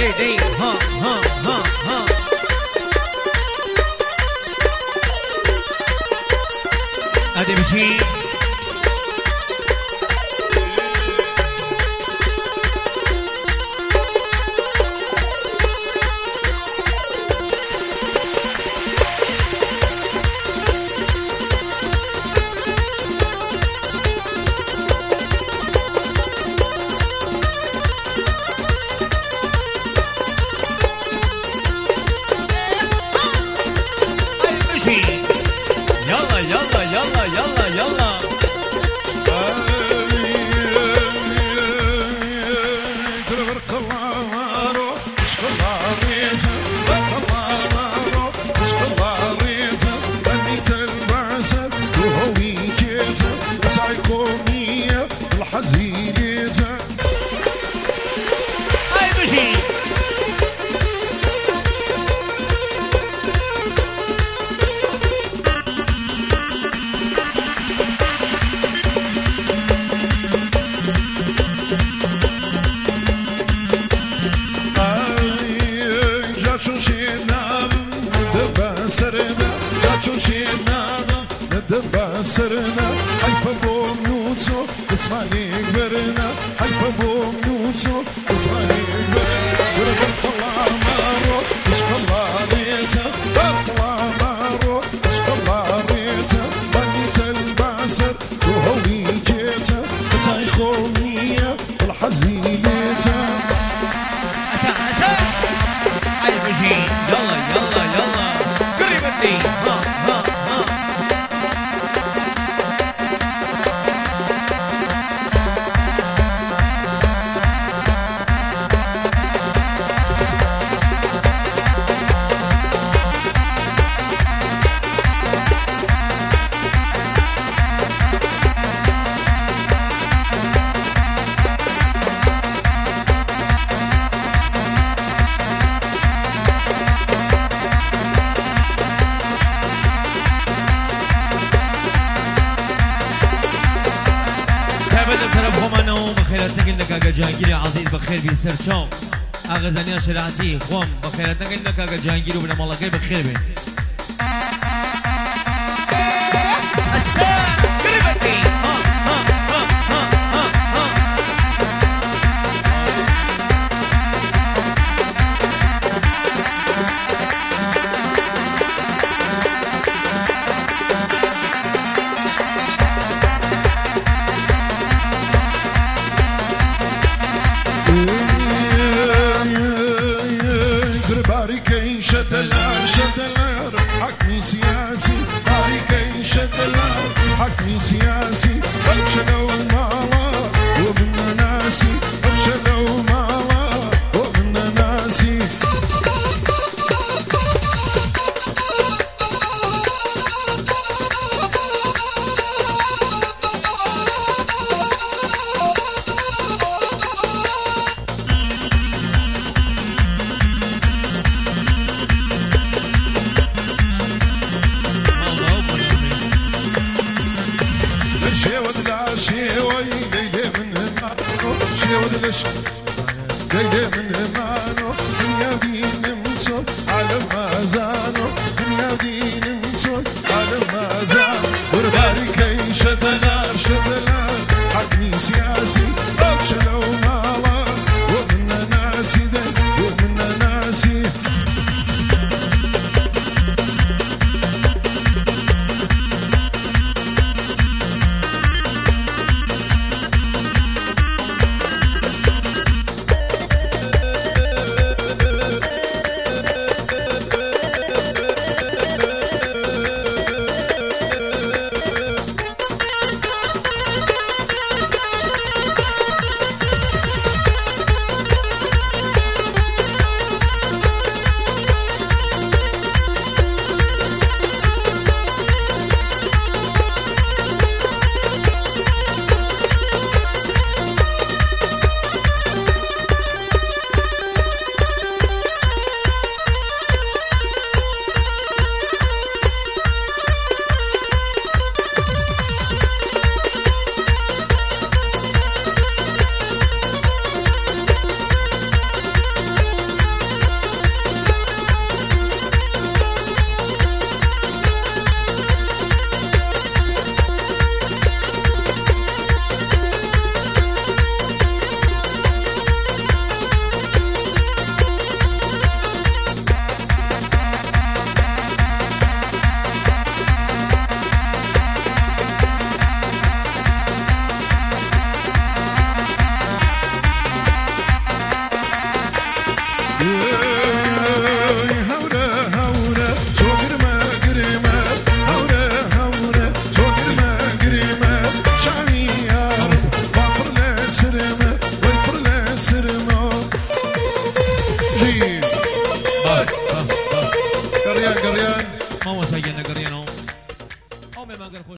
دي دي ها ها ها ها ادي مشي يلا يلا يلا يلا يلا سرنا حيفا بوم نوتو اسمعني كبرنا حيفا بوم نوتو اسمعني كبرنا بربك الله مارو اشق الله ريتا برك الله مارو اشق الله ريتا بنيت البعسر وهوي جيتا تاي خومية والحزينيتا عشا هاي بجي يلا يلا يلا قريبتي ها ها ها بخير لك اجا جهانگير عزيز بخير بيسر شو اغزانيا شرعتي خوم بخير لك اجا جهانگير وبنا مالك بخير بي السلام قريبتي ها ها ها ها ها ها شدلار حكمي سياسي هاي شدلار حكمي سياسي ابشلوا مالا ومن ناسي ابشلوا مالا ومن ناسي ليلة من مانو دنيا دين مصر على مازانو دنيا دين مصر على مازانو ورباري كي شدلار شدلار حكمي سياسي ابشلوا مالا ومن ناسي ده ومن ناسي نگریانو او می مگر